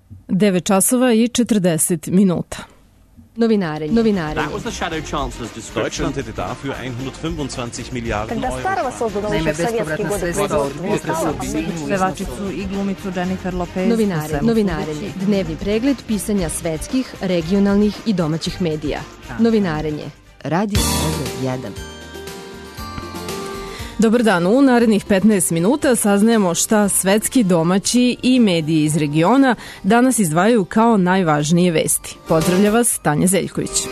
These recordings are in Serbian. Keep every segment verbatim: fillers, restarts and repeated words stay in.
devet časova i četrdeset minuta. Novinarenje. Novinarenje. Deutschland hätte dafür hundertfünfundzwanzig Miliarden Когда старого создано еще в советские годы производства не стало, pevačicu i glumicu Jennifer Lopez. Novinarenje. Novinarenje. Dnevni pregled pisanja svetskih, regionalnih i domaćih medija. Novinarenje. Radio jedan. Dobar dan, u narednih petnaest minuta saznajemo šta svetski, domaći i mediji iz regiona danas izdvajaju kao najvažnije vesti. Pozdravlja vas Tanja Zeljković.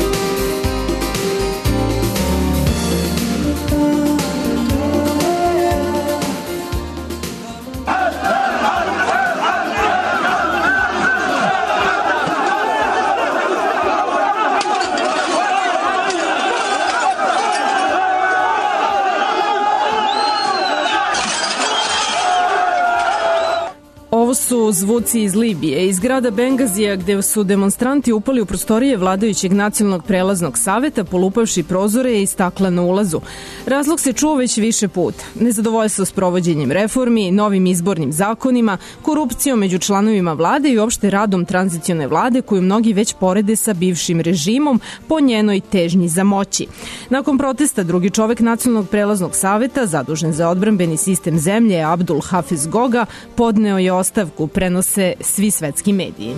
Ovo su zvuci iz Libije, iz grada Bengazija, gde su demonstranti upali u prostorije vladajućeg nacionalnog prelaznog saveta, polupavši prozore i stakla na ulazu. Razlog se čuo već više puta. Nezadovoljstvo s provođenjem reformi, novim izbornim zakonima, korupcijom među članovima vlade i uopšte radom tranzicione vlade koju mnogi već porede sa bivšim režimom po njenoj težnji za moći. Nakon protesta, drugi čovek nacionalnog prelaznog saveta, zadužen za odbrambeni sistem zemlje, Abdul Hafiz Goga, podneo je ostavku, prenose svi svetski mediji.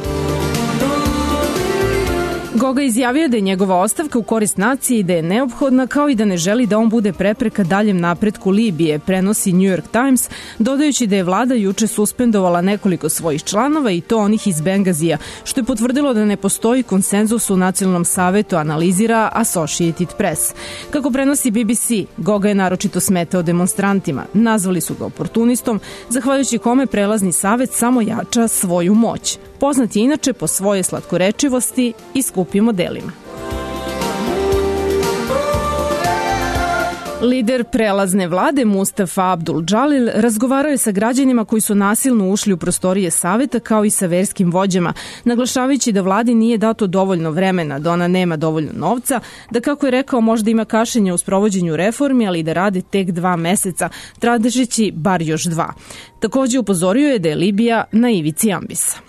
Goga izjavio da je njegova ostavka u korist nacije i da je neophodna, kao i da ne želi da on bude prepreka daljem napretku Libije, prenosi New York Times, dodajući da je vlada juče suspendovala nekoliko svojih članova i to onih iz Bengazija, što je potvrdilo da ne postoji konsenzus u nacionalnom savetu, analizira Associated Press. Kako prenosi B B C, Goga je naročito smetao demonstrantima. Nazvali su ga oportunistom, zahvaljujući kome prelazni savet samo jača svoju moć. Poznat je inače po svoje slatkorečivosti i skupim modelima. Lider prelazne vlade Mustafa Abdul Džalil razgovarao je sa građanima koji su nasilno ušli u prostorije saveta kao i sa verskim vođama, naglašavajući da vladi nije dato dovoljno vremena, da ona nema dovoljno novca, da kako je rekao možda ima kašenja u sprovođenju reformi, ali da rade tek dva meseca, tražeći bar još dva. Takođe upozorio je da je Libija na ivici ambisa.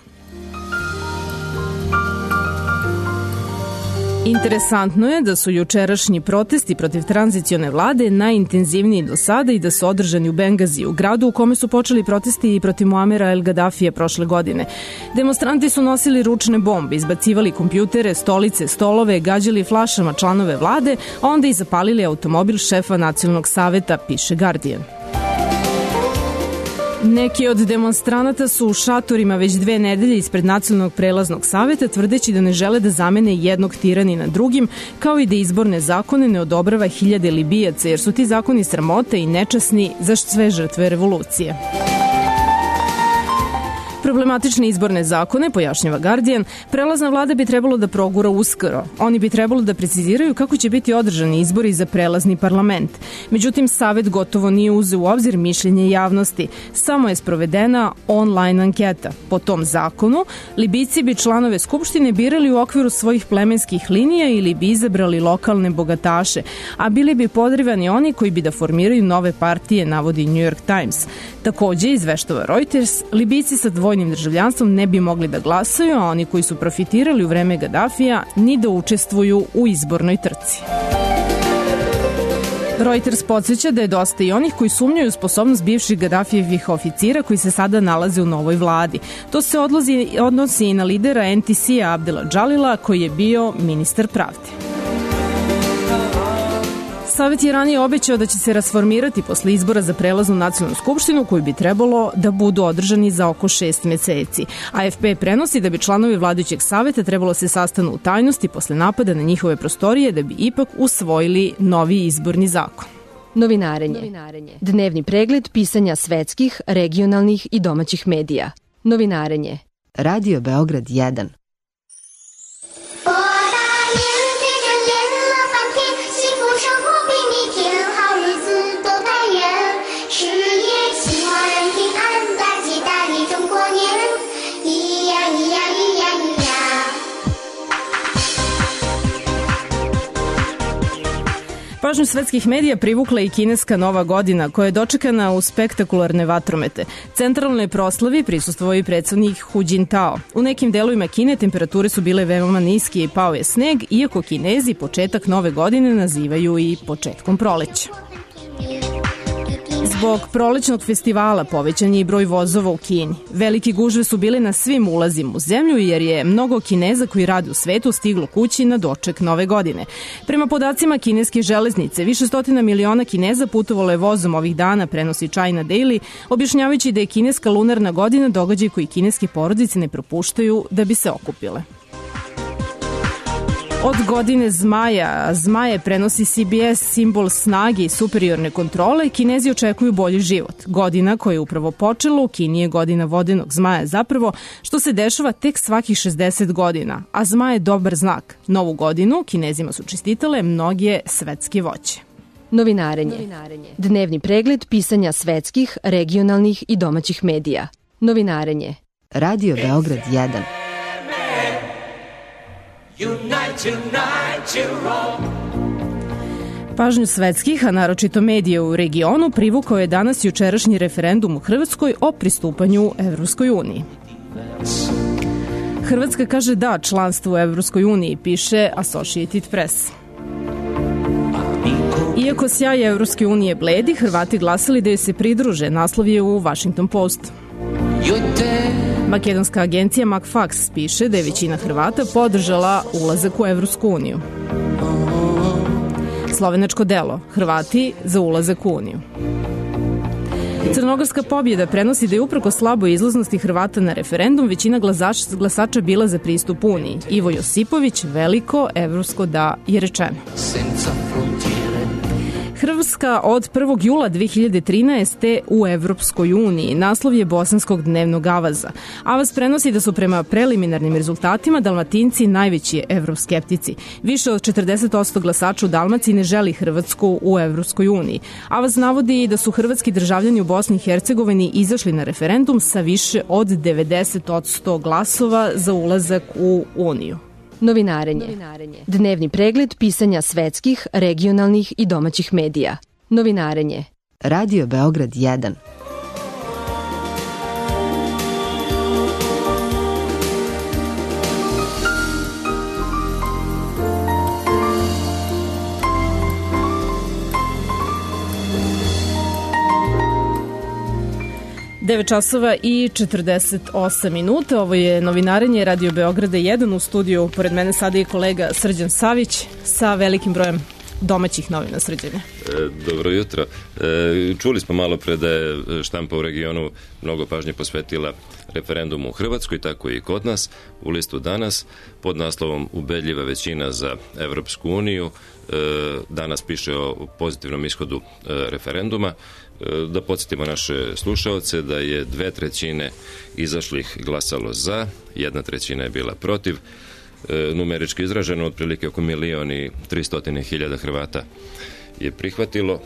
Interesantno je da su jučerašnji protesti protiv tranzicione vlade najintenzivniji do sada i da su održani u Bengaziju, gradu u kome su počeli protesti i protiv Muamera El Gaddafija prošle godine. Demonstranti su nosili ručne bombe, izbacivali kompjutere, stolice, stolove, gađali flašama članove vlade, a onda i zapalili automobil šefa nacionalnog saveta, piše Guardian. Neki od demonstranata su u šatorima već dve nedelje ispred nacionalnog prelaznog saveta, tvrdeći da ne žele da zamene jednog tiranina drugim, kao i da izborne zakone ne odobrava hiljade Libijaca, jer su ti zakoni sramota i nečasni za sve žrtve revolucije. Problematične izborne zakone, pojašnjava Guardian, prelazna vlada bi trebalo da progura uskoro. Oni bi trebalo da preciziraju kako će biti održani izbori za prelazni parlament. Međutim, savet gotovo nije uzeo u obzir mišljenje javnosti. Samo je sprovedena online anketa. Po tom zakonu, Libijci bi članove skupštine birali u okviru svojih plemenskih linija ili bi izabrali lokalne bogataše, a bili bi podrivani oni koji bi da formiraju nove partije, navodi New York Times. Takođe, izveštava Reuters, Libijci sa dvojnim državljanstvom ne bi mogli da glasaju, a oni koji su profitirali u vreme Gaddafija ni da učestvuju u izbornoj trci. Reuters podsjeća da je dosta i onih koji sumnjaju u sposobnost bivših Gaddafijevih oficira koji se sada nalaze u novoj vladi. To se odlozi, odnosi i na lidera N T C-a Abdela Džalila koji je bio ministar pravde. Savet je ranije obećao da će se rasformirati posle izbora za prelaznu nacionalnu skupštinu koju bi trebalo da budu održani za oko šest meseci. A F P prenosi da bi članovi vladajućeg saveta trebalo se sastanu u tajnosti posle napada na njihove prostorije da bi ipak usvojili novi izborni zakon. Novinarenje. Novinarenje. Dnevni pregled pisanja svetskih, regionalnih i domaćih medija. Novinarenje. Radio Beograd jedan. Pažnju svetskih medija privukla i kineska Nova godina, koja je dočekana u spektakularne vatromete. Centralnoj proslavi prisustvovao i predsednik Hu Jintao. U nekim delovima Kine temperature su bile veoma niske i pao je sneg, iako Kinezi početak Nove godine nazivaju i početkom proleća. Zbog prolećnog festivala povećan je i broj vozova u Kini. Velike gužve su bile na svim ulazima u zemlju jer je mnogo Kineza koji rade u svetu stiglo kući na doček Nove godine. Prema podacima kineske železnice, više stotina miliona Kineza putovalo je vozom ovih dana, prenosi China Daily, objašnjavajući da je kineska lunarna godina događaj koji kineske porodice ne propuštaju da bi se okupile. Od godine zmaja, a zmaje prenosi C B S, simbol snage i superiorne kontrole, Kinezi očekuju bolji život. Godina koja je upravo počela u Kini je godina vodenog zmaja zapravo, što se dešava tek svakih šezdeset godina, a zmaj je dobar znak. Novu godinu Kinezima su čestitale mnoge svetske voće. Novinarenje. Dnevni pregled pisanja svetskih, regionalnih i domaćih medija. Novinarenje. Radio Beograd jedan. Unite, unite Pažnju svetskih, a naročito medija u regionu, privukao je danas jučerašnji referendum u Hrvatskoj o pristupanju Evropskoj uniji. Hrvatska kaže da članstvu u Evropskoj uniji, piše Associated Press. Iako sjaj Evropske unije bledi, Hrvati glasali da joj se pridruže, naslov je u Washington Post. Makedonska agencija Macfax piše da je većina Hrvata podržala ulazak u Evropsku uniju. Slovenačko delo, Hrvati za ulazak u Uniju. Crnogorska pobjeda prenosi da je uprko slaboj izlaznosti Hrvata na referendum većina glasača, glasača bila za pristup Uniji. Ivo Josipović, veliko evropsko da je rečeno. Hrvatska od prvog jula dve hiljade trinaeste. u Evropskoj uniji. Naslov je bosanskog dnevnog avaza. Avaz prenosi da su prema preliminarnim rezultatima Dalmatinci najveći evroskeptici. Više od četrdeset posto glasača u Dalmaciji ne želi Hrvatsku u Evropskoj uniji. Avaz navodi da su hrvatski državljani u Bosni i Hercegovini izašli na referendum sa više od devedeset posto glasova za ulazak u Uniju. Novinarenje. Dnevni pregled pisanja svetskih, regionalnih i domaćih medija. Novinarenje. Radio Beograd jedan. devet časova i četrdeset osam minuta. Ovo je Novinarenje Radio Beograda jedan. U studiju pored mene sada je kolega Srđan Savić sa velikim brojem domaćih novina. Srđane. Dobro jutro. Čuli smo malo pre da je štampa u regionu mnogo pažnje posvetila referendumu u Hrvatskoj, tako i kod nas. U listu danas pod naslovom ubedljiva većina za Evropsku uniju. Danas piše o pozitivnom ishodu referenduma. Da podsjetimo naše slušaoce da je dve trećine izašlih glasalo za, jedna trećina je bila protiv. Numerički izraženo, otprilike oko milion i tristotine hiljada Hrvata je prihvatilo,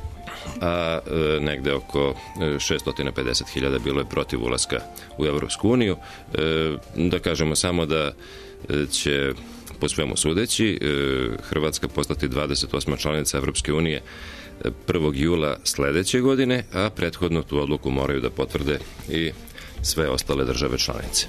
a negde oko šesto pedeset hiljada bilo je protiv ulaska u Evropsku uniju. Da kažemo samo da će, po svemu sudeći, Hrvatska postati dvadeset osma članica Evropske unije prvog jula sledeće godine, a prethodno tu odluku moraju da potvrde i sve ostale države članice.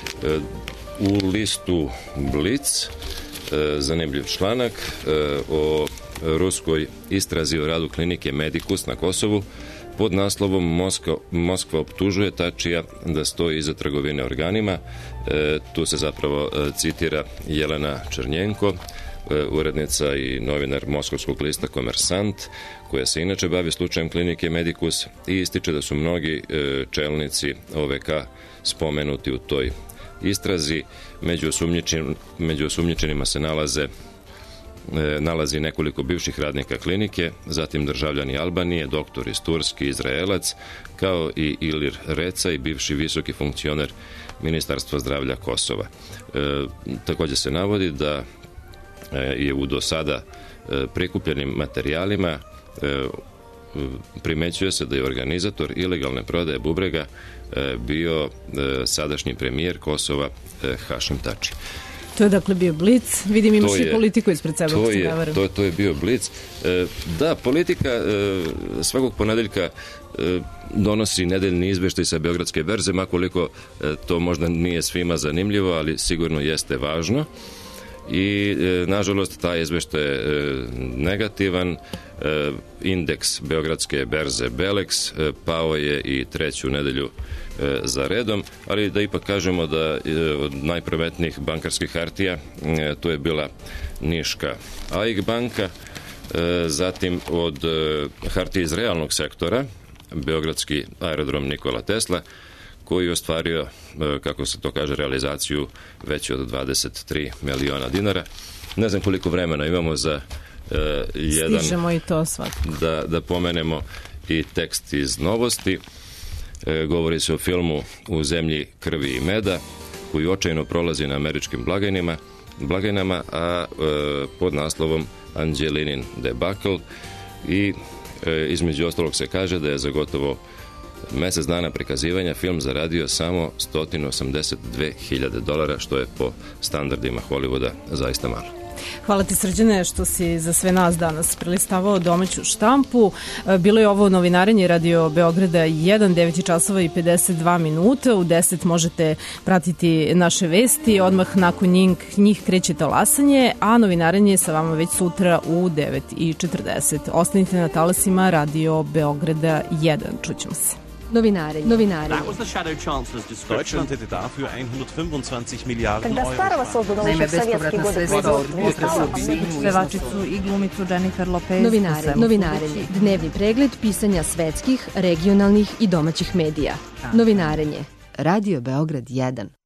U listu Blic zanimljiv članak o ruskoj istrazi o radu klinike Medikus na Kosovu pod naslovom Moskva, Moskva optužuje Tačija da stoji iza trgovine organima. Tu se zapravo citira Jelena Černjenko, urednica i novinar moskovskog lista Komersant, koja se inače bavi slučajem klinike Medikus i ističe da su mnogi čelnici O V K spomenuti u toj istrazi. Među, osumnjičen, među osumnjičenima se nalaze nalazi nekoliko bivših radnika klinike, zatim državljani Albanije, doktor iz Turski, Izraelac, kao i Ilir Reca i bivši visoki funkcioner Ministarstva zdravlja Kosova. E, također se navodi da je u do sada prikupljenim materijalima primećuje se da je organizator ilegalne prodaje bubrega bio sadašnji premijer Kosova Hašim Tači. To je dakle bio Blic. Vidim imaš i politiku ispred sebe. To je, to, to je bio Blic. E, da, politika e, svakog ponedeljka e, donosi nedeljni izveštaj sa Beogradske berze, makoliko e, to možda nije svima zanimljivo, ali sigurno jeste važno. I e, nažalost taj izveštaj je e, negativan. E, indeks Beogradske berze Belex e, pao je i treću nedelju e, za redom, ali da ipak kažemo da e, od najprometnijih bankarskih hartija e, to je bila Niška A I K banka, e, zatim od e, hartija iz realnog sektora Beogradski aerodrom Nikola Tesla, koji je ostvario, kako se to kaže, realizaciju veću od dvadeset tri miliona dinara. Ne znam koliko vremena imamo za uh, jedan... Stižemo i to svakako. Da, da pomenemo i tekst iz novosti. E, govori se o filmu U zemlji krvi i meda, koji očajno prolazi na američkim blagajnima, blagajnama, a e, pod naslovom Angelinin debakl. I e, između ostalog se kaže da je za gotovo mesec dana prikazivanja film zaradio samo sto osamdeset dve hiljade dolara, što je po standardima Hollywooda zaista malo. Hvala ti, Srđane, što si za sve nas danas prelistavao domaću štampu. Bilo je ovo novinarenje Radio Beograda jedan, devet časova i pedeset dva minuta. U deset možete pratiti naše vesti. Odmah nakon njih, njih kreće talasanje, a novinarenje je sa vama već sutra u devet i četrdeset. Ostanite na talasima Radio Beograda jedan. Čućemo se. Novinarenje. Novinarenje. That was the shadow chancellor's discussion. Deutschland hätte dafür hundertfünfundzwanzig Milliarden Когда старого создано еще в советские годы производства не стало, Pevačicu i glumicu Jennifer Lopez. Novinarenje. Novinarenje. Dnevni pregled pisanja svetskih, regionalnih i domaćih medija. Novinarenje. Radio Beograd jedan.